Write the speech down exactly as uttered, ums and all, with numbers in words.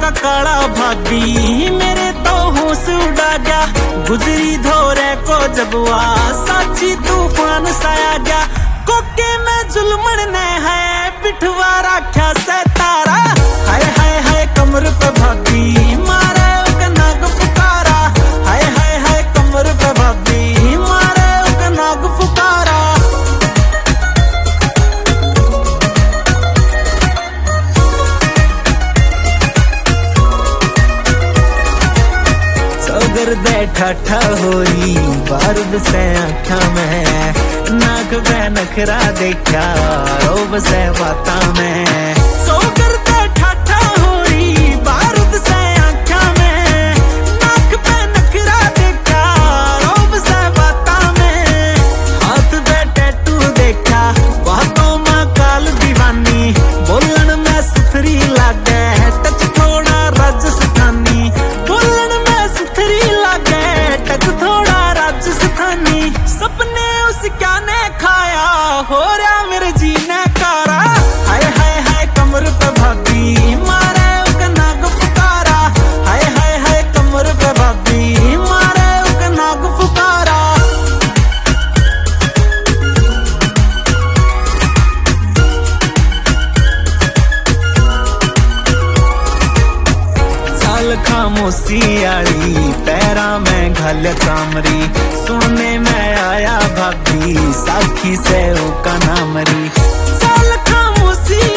का काला भागी मेरे तो होश उड़ा गया। गुजरी धोरे को जबुआ साची तूफान साया गया। कोके में जुल्मन ने है पिठवा राख्या से तारा। हाय हाय हाय कमर पे भागी मारे उक नाग फुकारा। हाय हाय हाय कमर पे भागी मारे उक नाग फुकारा। चौगर दे ठाठा होई बारूद से आँखा में। नाक पे नखरा देखा रोब से बाता में। चौगर दे ठाठा होई बारूद से आँखा में। नाक पे नखरा देखा रोब से बाता में। हाथ पे टैटू देखा बातों में काल दीवानी। बोलन में सुथरी लागे टच थोड़ा राजस्थानी। बोलन में सुथरी लागे टच थोड़ा राजस्थानी। सपने उस क्या ने खाया हो रहा मेरे जीने कारा। हाय हाय हाय कमर पे भागी मारे उक नाग फुकारा। हाय हाय हाय कमर पे भागी मारे उक नाग फुकारा। साल खामोशी आली पैरा में घल कामरी। सुनने में आया भाभी साखी से उका नामरी। साल खामोशी